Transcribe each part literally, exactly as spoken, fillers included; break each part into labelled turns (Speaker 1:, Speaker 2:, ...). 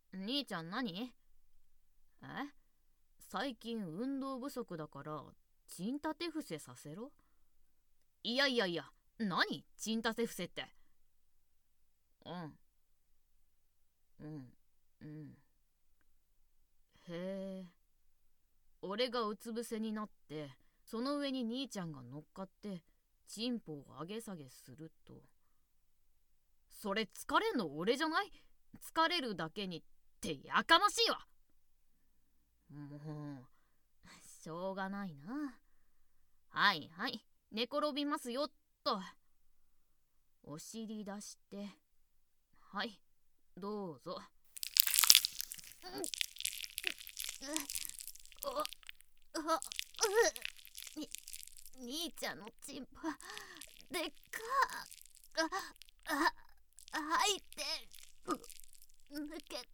Speaker 1: 兄ちゃん何？え？最近運動不足だからチンタテ伏せさせろ？いやいやいや、何チンタテ伏せって。うんうんうん。へえ。俺がうつ伏せになってその上に兄ちゃんが乗っかってチンポを上げ下げすると、それ疲れんの俺じゃない？疲れるだけにってやかましいわ。もうしょうがないな。はいはい、寝転びますよっと。お尻出して、はい、どうぞ。おおに兄ちゃんのチンポでっかああ入って抜けて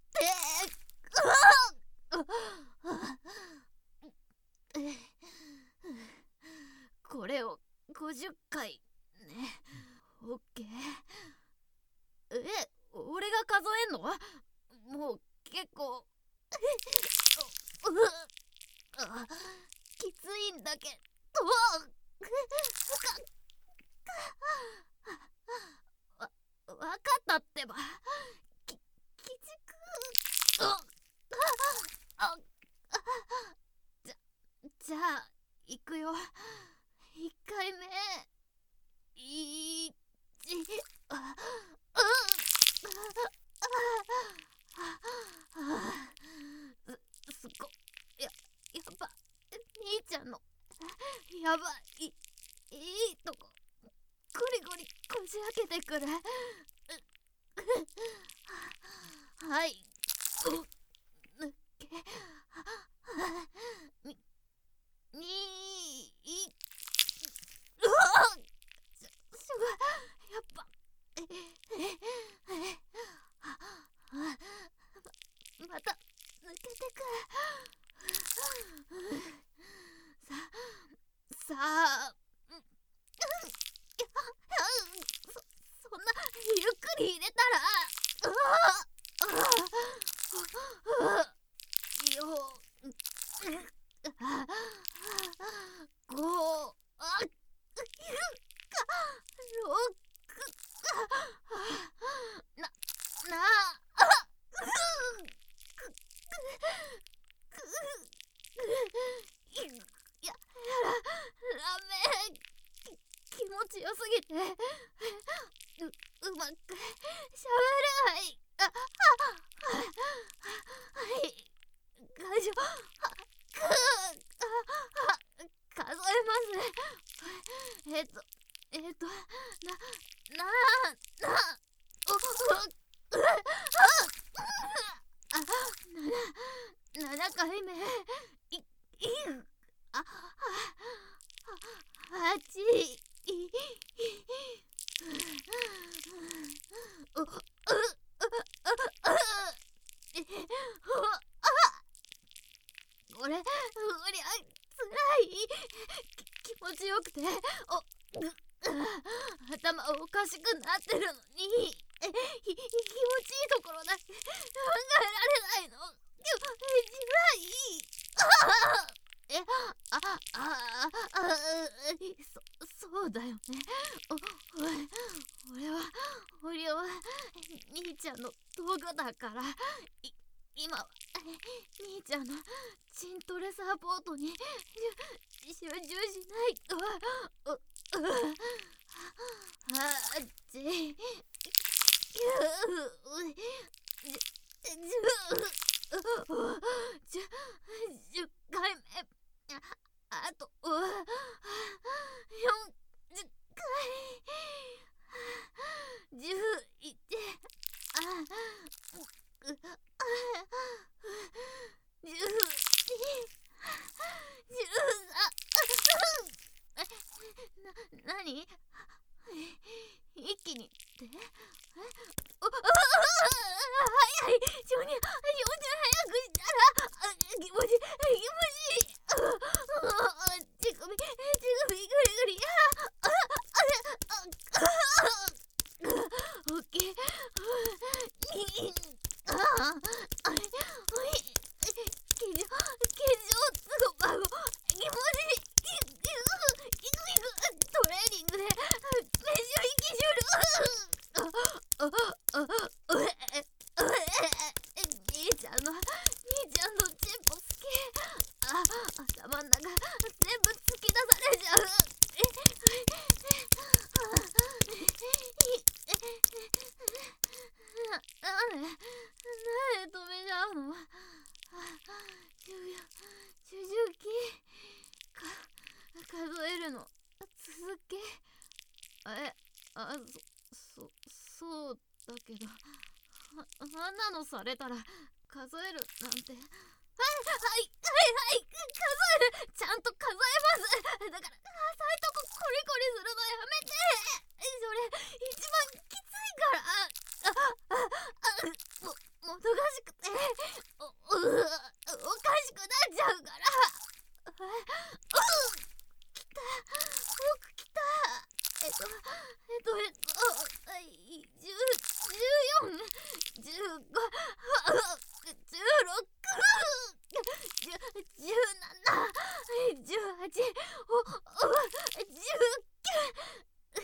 Speaker 1: これをごじゅっかいね。オッケー。え、俺が数えんの？もう結構きついんだけど。わ、わかったってば。き、きつく。あ、じゃ、じゃあ、いくよ。いっかいめ。いち、あ、うす、すご、や、やば、兄ちゃんの、やばい、いいとこ、ゴリゴリこじ開けてくる。はい、抜け、に、に、うわっ、しょ、しょ、やっぱ、え、え、え、また抜けてく。ささあ、そ、そんなゆっくり入れたら、よ、ご、あ、ろく、な、な、や、やら、ラメン、き、気持ちよすぎて、う、うまくしゃべれない。あ、あ、は、はい、会場、く、あ、数えます。えっと、えっと、な、な、な、お、お、う、あ、なな、ななかいめ、い、い、あ、は、はち、い、お、う、う、う、え、お、あ、これ、うりゃ、つらい。き、気持ちよくて、お、う、頭おかしくなってるのに、え、ひ、気持ちいいところだけ考えられないの。つらい。え、あ、あ、あ、あ、そ、そうだよね。お、おい、俺は、俺は、兄ちゃんの道具だから、い、今は、兄ちゃんのチントレサポートに集中しないと。う、う、はち、きゅう、じゅ、じゅう、じゅ、じゅっかいめ。あと、よんじゅっかい。じゅういち、あ、じゅうに、じゅうさん、な、なに？一気にって？お、早い、少年、よんじゅう早くしたら、気持ち、気持ちいい。乳首、乳首、ぐりぐり、あ、あ、あ、オッケー。 なんでなんで止めちゃうの？あ、じゅうよん、じゅうきか数えるの続け。え、あ、そ、そ、そうだけど、あ、あんなのされたら数えるなんて。はい、はい、はい、はい、数える、ちゃんと数えます。だから、浅いとこコリコリするのやめて。それ、一番きついから。あ、あ、あ、も、もどかしくて、お、う、おかしくなっちゃうから。あ、う、きた、僕きた。えっと、えっと、えっと、い、じゅう、じゅうよん、じゅうご、じゅうろく、じゅう、じゅうなな、じゅうはち、お、お、じゅうきゅう、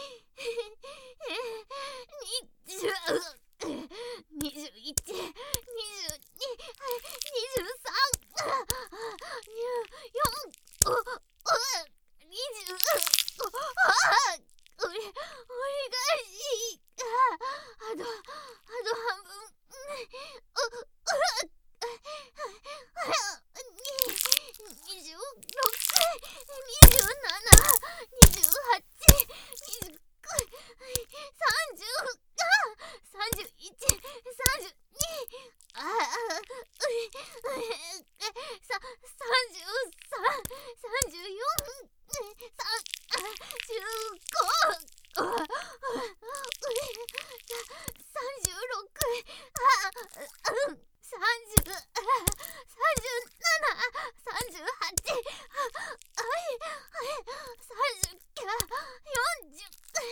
Speaker 1: にじゅう、にじゅういち、にじゅうに、にじゅうさん、にじゅうよん、お、お、にじゅうご、あ、おり、折り返し、あ、あと、あと半分、う、う、にじゅうろく、にじゅうなな、にじゅうはち、にじゅうきゅう、さんじゅう、さんじゅういち、さんじゅうに、ああ、うい、さ、さんじゅうさん、さんじゅうよん、さんじゅうご、うい、さんじゅうろく、あ、うん、さんじゅう、さんじゅうなな、さんじゅうはち、はい、はい、さんじゅうきゅう、よんじゅう、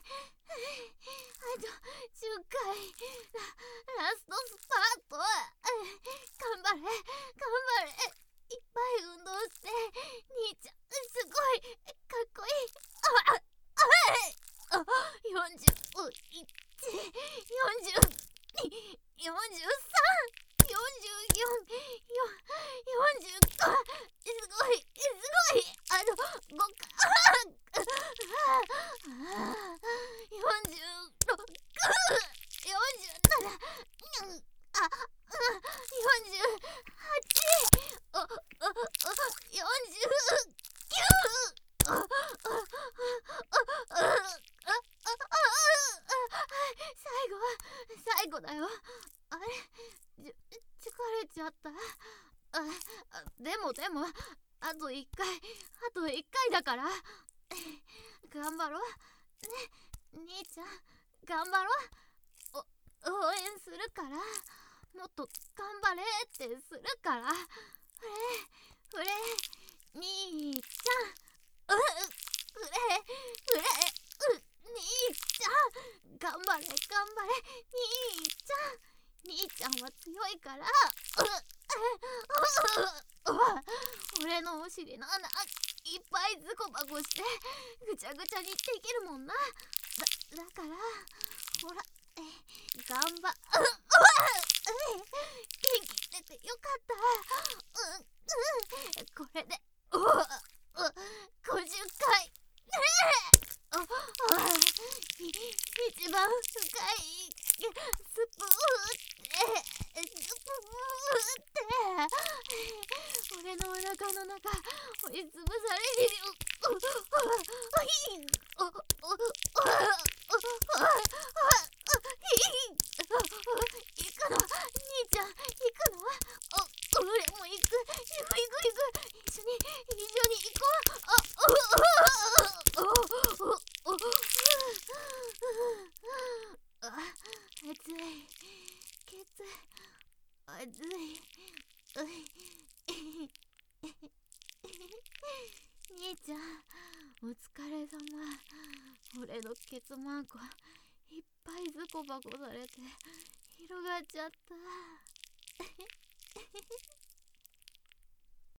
Speaker 1: あとじゅっかい、ラ、ラストスパート、頑張れ、頑張れ、いっぱい運動して、兄ちゃん、すごい、かっこいい、あ、あ、あ、よんじゅういち、よんじゅうに、よんじゅうさん、よんじゅうよん、よんじゅうご、すごい、すごい、あの、ごか、よんじゅうろく、よんじゅうなな、あ、よんじゅうはち、お、お、お、よんじゅうきゅう、お、お、お、最後は最後だよ。あれ、じ、疲れちゃった。あ、でもでも、あと一回、あと一回だから。頑張ろう。ね、兄ちゃん、頑張ろう。お、応援するから。もっと頑張れってするから。ふれ、ふれ、兄ちゃん。う、ふれ、ふれ、う、兄ちゃん。頑張れ、頑張れ、兄ちゃん。兄ちゃんは強いから。う、う、う、う、俺のお尻の穴いっぱいズコバコしてぐちゃぐちゃにできるもんな。だ、だからほら、え、頑張、う、うわ、元気出てよかった。うん、うん、これでうわ、う、ごじゅっかいねえ、あ、あ、い、一番深いスプーってスプーって俺のお腹の中押しつぶされるよ。お、お、お、お、お、お、お、行くの兄ちゃん、行くの。お、俺も行く、行く行く行く、一緒に一緒に行こう。あ、お、お、お、お、お、あ、熱い、ケツ熱い、うい兄ちゃん、お疲れ様。俺のケツマークいっぱいズコバコされて広がっちゃった。